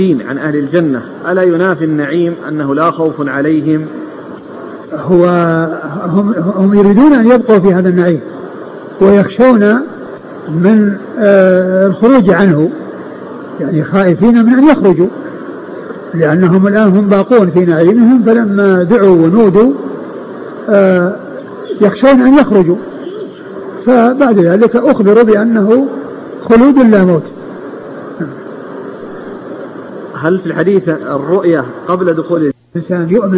عن أهل الجنة ألا ينافي النعيم أنه لا خوف عليهم؟ هم يريدون أن يبقوا في هذا النعيم ويخشون من الخروج عنه، يعني خائفين من أن يخرجوا، لأنهم الآن هم باقون في نعيمهم، فلما دعوا ونودوا يخشون أن يخرجوا، فبعد ذلك أخبروا بأنه خلود لا موت. هل في الحديث الرؤية قبل دخول الإنسان يؤمن